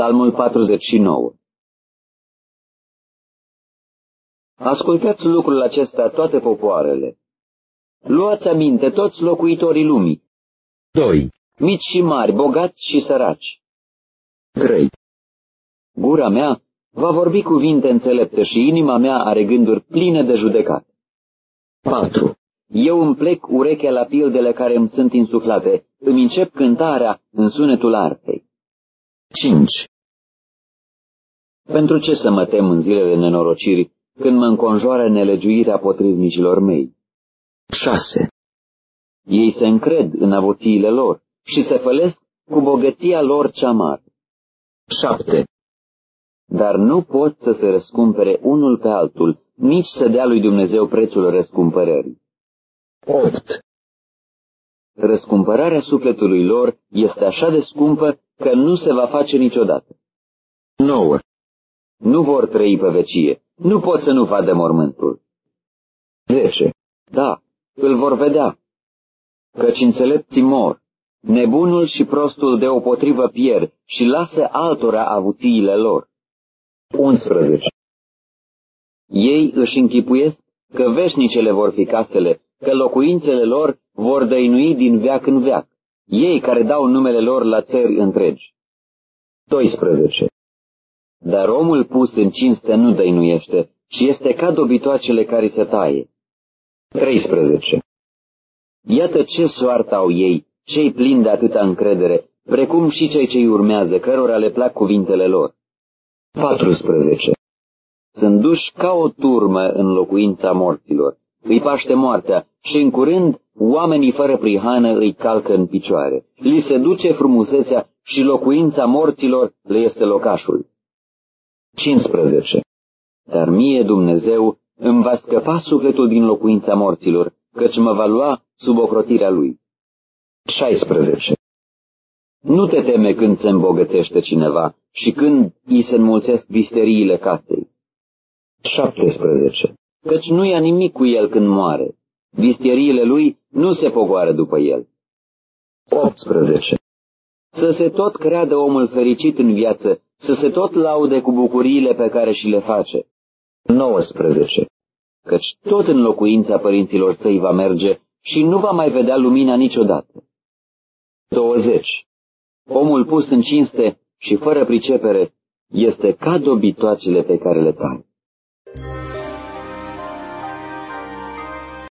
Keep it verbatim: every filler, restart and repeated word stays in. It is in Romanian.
Psalmul patruzeci și nouă. Ascultați lucrul acesta toate popoarele. Luați aminte toți locuitorii lumii. doi. Mici și mari, bogați și săraci. trei. Gura mea va vorbi cuvinte înțelepte și inima mea are gânduri pline de judecată. patru. Eu îmi plec urechea la pildele care îmi sunt insuflate, îmi încep cântarea în sunetul arfei. cinci. Pentru ce să mă tem în zilele nenorocirii, când mă înconjoară nelegiuirea potrivnicilor mei? șase. Ei se încred în avuțiile lor și se fălesc cu bogăția lor cea mare. șapte. Dar nu pot să se răscumpere unul pe altul, nici să dea lui Dumnezeu prețul răscumpărării. opt. Răscumpărarea sufletului lor este așa de scumpă că nu se va face niciodată. nouă. Nu vor trăi pe vecie, nu pot să nu vadă mormântul. zece. Da, îl vor vedea, căci înțelepții mor, nebunul și prostul deopotrivă pierd și lasă altora avuțiile lor. unsprezece. Ei își închipuiesc că veșnicele vor fi casele, că locuințele lor vor dăinui din veac în veac, ei care dau numele lor la țări întregi. doisprezece. Dar omul pus în cinste nu dăinuiește, și este ca dobitoacele care se taie. treisprezece. Iată ce soartă au ei, cei plini de atâta încredere, precum și cei ce-i urmează, cărora le plac cuvintele lor. patrusprezece. Sunt duși ca o turmă în locuința morților, îi paște moartea și în curând oamenii fără prihană îi calcă în picioare. Li se duce frumusețea și locuința morților le este locașul. cincisprezece. Dar mie Dumnezeu îmi va scăpa sufletul din locuința morților, căci mă va lua sub ocrotirea lui. șaisprezece. Nu te teme când se îmbogățește cineva și când îi se înmulțesc visteriile casei. șaptesprezece. Căci nu ia nimic cu el când moare. Visteriile lui nu se pogoară după el. optsprezece. Să se tot creadă omul fericit în viață, să se tot laude cu bucuriile pe care și le face. nouăsprezece. Căci tot în locuința părinților săi va merge și nu va mai vedea lumina niciodată. douăzeci. Omul pus în cinste și fără pricepere este ca dobitoacele pe care le tai.